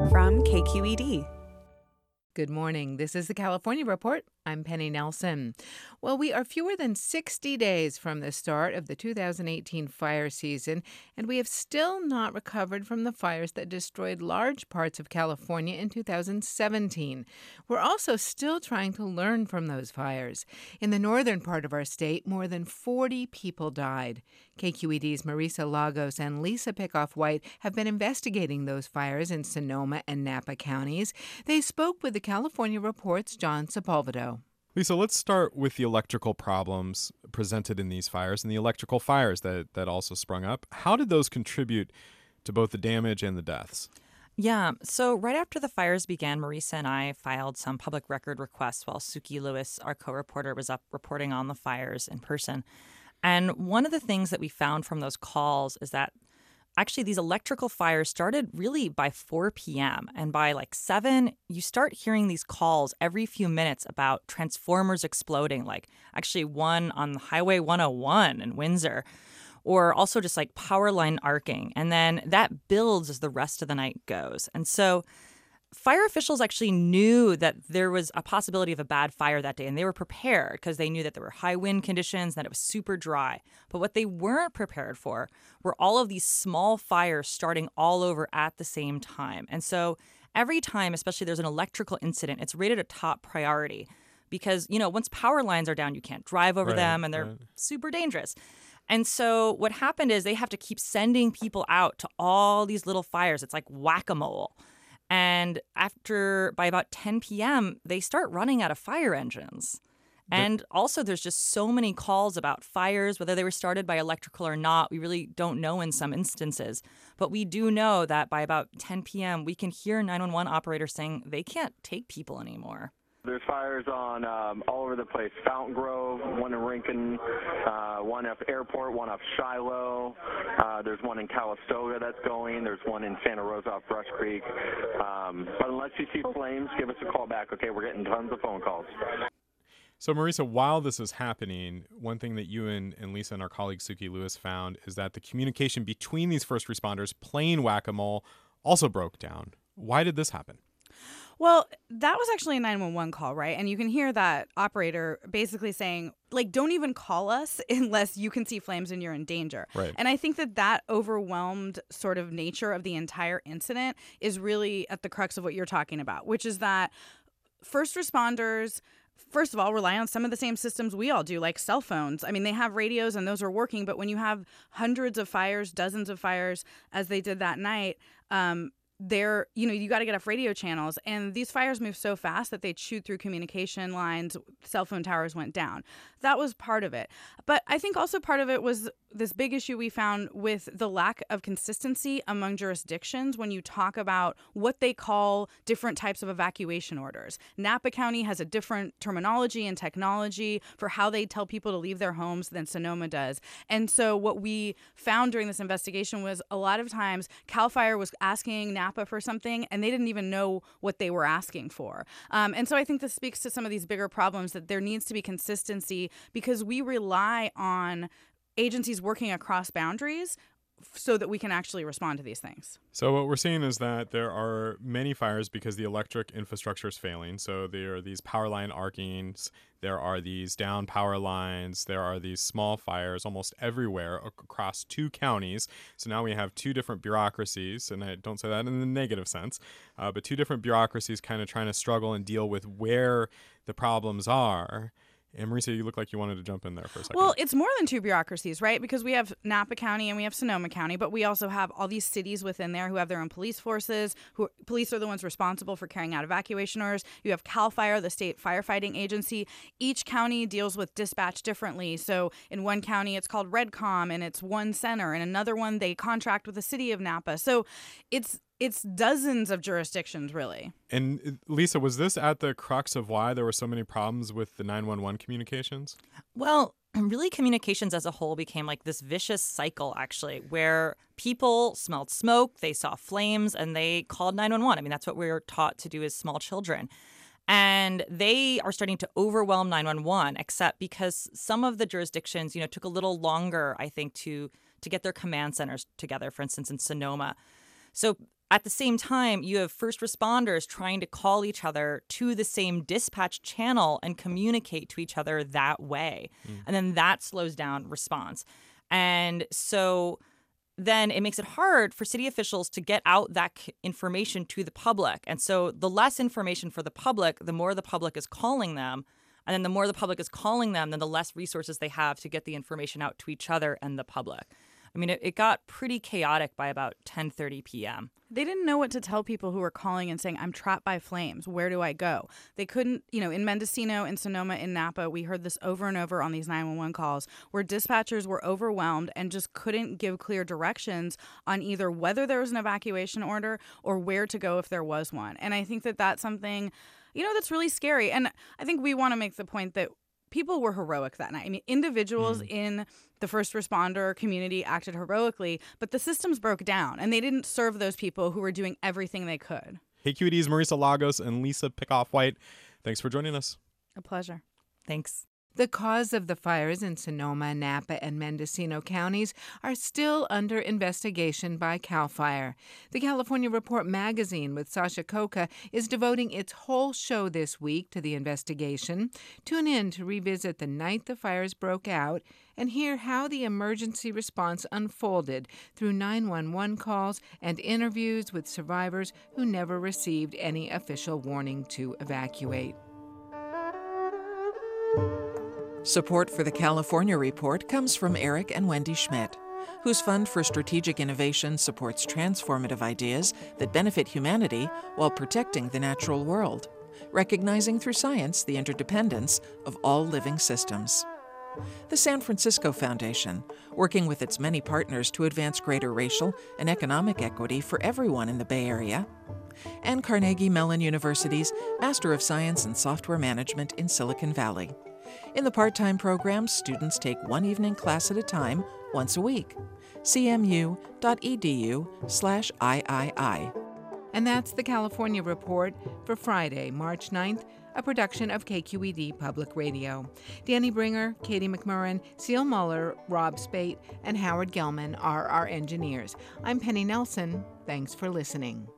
from KQED. Good morning. This is the California Report. I'm Penny Nelson. Well, we are fewer than 60 days from the start of the 2018 fire season, and we have still not recovered from the fires that destroyed large parts of California in 2017. We're also still trying to learn from those fires. In the northern part of our state, more than 40 people died. KQED's Marisa Lagos and Lisa Pickoff-White have been investigating those fires in Sonoma and Napa counties. They spoke with the California Report's John Sepulvedo. Lisa, let's start with the electrical problems presented in these fires and the electrical fires that also sprung up. How did those contribute to both the damage and the deaths? Yeah, so right after the fires began, Marisa and I filed some public record requests while Suki Lewis, our co-reporter, was up reporting on the fires in person. And one of the things that we found from those calls is that actually these electrical fires started really by 4 p.m. And by like 7, you start hearing these calls every few minutes about transformers exploding, like actually one on Highway 101 in Windsor, or also just like power line arcing. And then that builds as the rest of the night goes. And so fire officials actually knew that there was a possibility of a bad fire that day, and they were prepared because they knew that there were high wind conditions, that it was super dry. But what they weren't prepared for were all of these small fires starting all over at the same time. And so every time, especially there's an electrical incident, it's rated a top priority because, you know, once power lines are down, you can't drive over them, and they're super dangerous. And so what happened is they have to keep sending people out to all these little fires. It's like whack-a-mole. And by about 10 p.m., they start running out of fire engines. And also there's just so many calls about fires, whether they were started by electrical or not. We really don't know in some instances. But we do know that by about 10 p.m., we can hear 911 operators saying they can't take people anymore. There's fires on all over the place. Fountain Grove, one in Rincon, one off Airport, one off Shiloh. There's one in Calistoga that's going. There's one in Santa Rosa off Brush Creek. But unless you see flames, give us a call back, okay? We're getting tons of phone calls. So, Marisa, while this is happening, one thing that you and Lisa and our colleague Suki Lewis found is that the communication between these first responders playing whack-a-mole also broke down. Why did this happen? Well, that was actually a 911 call, right? And you can hear that operator basically saying, like, don't even call us unless you can see flames and you're in danger. Right. And I think that overwhelmed sort of nature of the entire incident is really at the crux of what you're talking about, which is that first responders, first of all, rely on some of the same systems we all do, like cell phones. I mean, they have radios and those are working, but when you have hundreds of fires, dozens of fires, as they did that night, you got to get off radio channels, and these fires move so fast that they chewed through communication lines. Cell phone towers went down. That was part of it. But I think also part of it was this big issue we found with the lack of consistency among jurisdictions when you talk about what they call different types of evacuation orders. Napa County has a different terminology and technology for how they tell people to leave their homes than Sonoma does. And so what we found during this investigation was a lot of times CAL FIRE was asking Napa for something, and they didn't even know what they were asking for. And so I think this speaks to some of these bigger problems, that there needs to be consistency because we rely on agencies working across boundaries so that we can actually respond to these things. So what we're seeing is that there are many fires because the electric infrastructure is failing. So there are these power line arcings, there are these down power lines, there are these small fires almost everywhere across 2 counties. So now we have 2 different bureaucracies, and I don't say that in the negative sense, but 2 different bureaucracies kind of trying to struggle and deal with where the problems are. And Marisa, you look like you wanted to jump in there for a second. Well, it's more than 2 bureaucracies, right? Because we have Napa County and we have Sonoma County, but we also have all these cities within there who have their own police forces. Police are the ones responsible for carrying out evacuation orders. You have CAL FIRE, the state firefighting agency. Each county deals with dispatch differently. So in one county, it's called REDCOM, and it's one center. In another one, they contract with the city of Napa. So it's dozens of jurisdictions, really. And Lisa, was this at the crux of why there were so many problems with the 911 communications? Well, really communications as a whole became like this vicious cycle, actually, where people smelled smoke, they saw flames, and they called 911. I mean, that's what we were taught to do as small children. And they are starting to overwhelm 911, except because some of the jurisdictions, took a little longer, I think, to get their command centers together, for instance, in Sonoma. So At the same time, you have first responders trying to call each other to the same dispatch channel and communicate to each other that way. And then that slows down response. And so then it makes it hard for city officials to get out that information to the public. And so the less information for the public, the more the public is calling them. And then the more the public is calling them, then the less resources they have to get the information out to each other and the public. I mean, it got pretty chaotic by about 10:30 p.m. They didn't know what to tell people who were calling and saying, I'm trapped by flames. Where do I go? They couldn't, in Mendocino, in Sonoma, in Napa, we heard this over and over on these 911 calls where dispatchers were overwhelmed and just couldn't give clear directions on either whether there was an evacuation order or where to go if there was one. And I think that that's something, that's really scary. And I think we want to make the point that people were heroic that night. I mean, individuals in the first responder community acted heroically, but the systems broke down and they didn't serve those people who were doing everything they could. KQED's Marisa Lagos and Lisa Pickoff-White, thanks for joining us. A pleasure. Thanks. The cause of the fires in Sonoma, Napa, and Mendocino counties are still under investigation by CAL FIRE. The California Report magazine with Sasha Khokha is devoting its whole show this week to the investigation. Tune in to revisit the night the fires broke out and hear how the emergency response unfolded through 911 calls and interviews with survivors who never received any official warning to evacuate. Support for the California Report comes from Eric and Wendy Schmidt, whose Fund for Strategic Innovation supports transformative ideas that benefit humanity while protecting the natural world, recognizing through science the interdependence of all living systems. The San Francisco Foundation, working with its many partners to advance greater racial and economic equity for everyone in the Bay Area, and Carnegie Mellon University's Master of Science in Software Management in Silicon Valley. In the part-time program, students take one evening class at a time, once a week. cmu.edu/III. And that's the California Report for Friday, March 9th, a production of KQED Public Radio. Danny Bringer, Katie McMurran, Seal Muller, Rob Spate, and Howard Gelman are our engineers. I'm Penny Nelson. Thanks for listening.